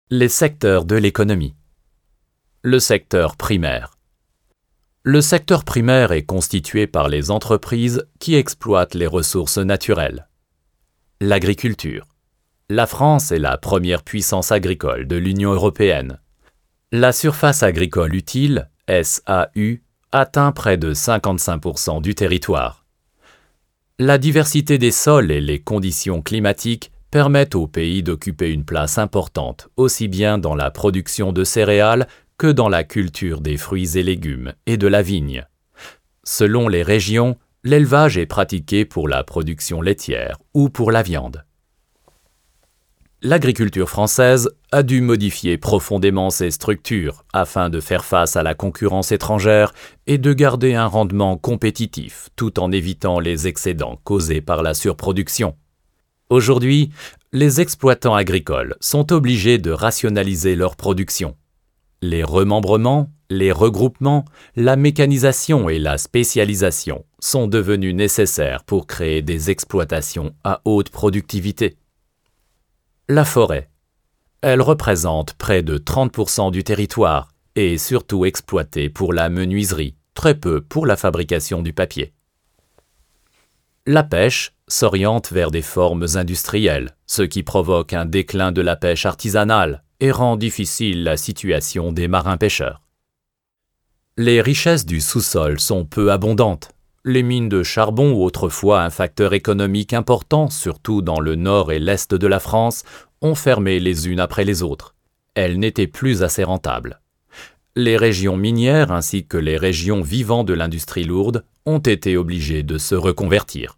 Les secteurs de l'économie. Le secteur primaire. Le secteur primaire est constitué par les entreprises qui exploitent les ressources naturelles. L'agriculture. La France est la première puissance agricole de l'Union européenne. La surface agricole utile, SAU, atteint près de 55% du territoire. La diversité des sols et les conditions climatiques permettent au pays d'occuper une place importante, aussi bien dans la production de céréales que dans la culture des fruits et légumes et de la vigne. Selon les régions, l'élevage est pratiqué pour la production laitière ou pour la viande. L'agriculture française a dû modifier profondément ses structures afin de faire face à la concurrence étrangère et de garder un rendement compétitif tout en évitant les excédents causés par la surproduction. Aujourd'hui, les exploitants agricoles sont obligés de rationaliser leur production. Les remembrements, les regroupements, la mécanisation et la spécialisation sont devenus nécessaires pour créer des exploitations à haute productivité. La forêt. Elle représente près de 30% du territoire et est surtout exploitée pour la menuiserie, très peu pour la fabrication du papier. La pêche s'oriente vers des formes industrielles, ce qui provoque un déclin de la pêche artisanale et rend difficile la situation des marins-pêcheurs. Les richesses du sous-sol sont peu abondantes. Les mines de charbon, autrefois un facteur économique important, surtout dans le nord et l'est de la France, ont fermé les unes après les autres. Elles n'étaient plus assez rentables. Les régions minières ainsi que les régions vivant de l'industrie lourde ont été obligées de se reconvertir.